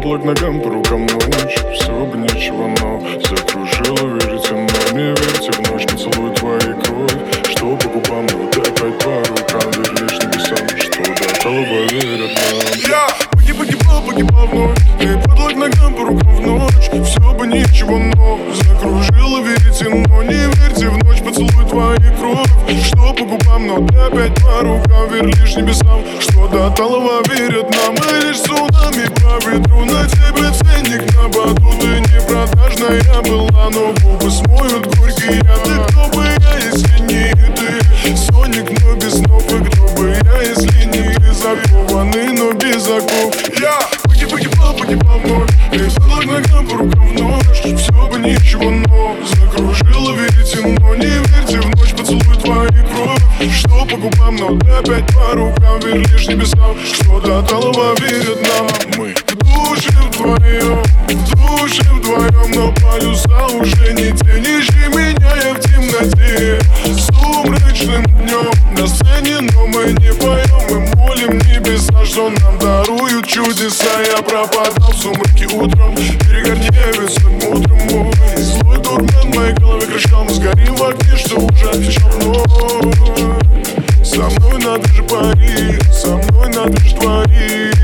подлог ногам, по рукам ночь. Все бы ничего, но закружило, верите, но не верьте в ночь. Поцелуй твоей кровь, что по губам, но вот опять по рукам. Верь лишь небесам, что до талого верят нам. Погибал вновь. Ты подлог ногам, по рукам в ночь. Все бы ничего, но закружило, верите, но не верьте в ночь. Поцелуй твоей кровь, что по губам, но ты опять по рукам. Верь лишь небесам, что до талого верят нам. Мы лишь цунами по ветру, на тебе ценник на боду. Ты не продажная была, но губы смоют горький яд. Ты кто бы я, если не ты? Соник, но без снов. И кто бы я, если не ты? Закованный, но без оков. Я погибал вновь. Ты подлог ногам, по рукам в ночь. Все бы ничего, но закружило, верите, но не верьте в ночь. Поцелуй твоей кровь, что по губам, но ты опять по рукам. Верь лишь небесам, что до талого верят нам. Мы в душе вдвоем, но полюса уже не те. Не ищи меня, я в темноте, сумрачным днем на сцене, но мы не поем. Мы молим небеса, что нам даруют чудеса. Я пропадал в сумраке утром, перегорневицным утром. Мой злой дурман в моей голове кричал: мы сгорим в огне, что уже отвечал вновь. Со мной надо же пари, со мной надо же творить.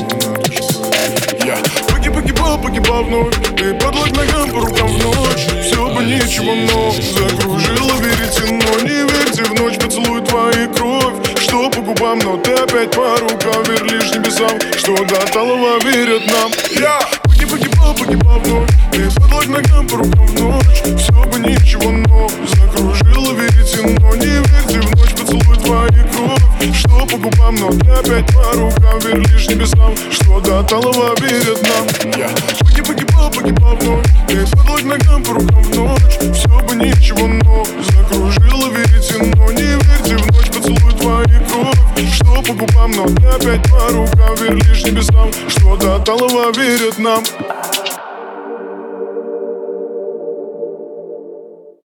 Я погибал вновь. Ты подлог ногам, по рукам в ночь. Все бы ничего, но закружило, верите, но не верьте в ночь. Поцелуй твоей кровь, что по губам, но ты опять по рукам. Верь лишь небесам, что до талого верят нам. Я погибал вновь. Ты подлог ногам, по рукам в ночь. Все бы ничего, но закружило, верите, но не верьте в ночь. Поцелуй твоей кровь, что по губам, но ты опять по рукам. Верь лишь небесам, что до талого верят нам. Я погибал вновь. Ты подлог ногам, по рукам в ночь. Все бы ничего, но закружило, верите, но не верьте в ночь. Поцелуй твоей кровь, что по губам, но ты опять по рукам. Верь лишь небесам, что до талого верят нам.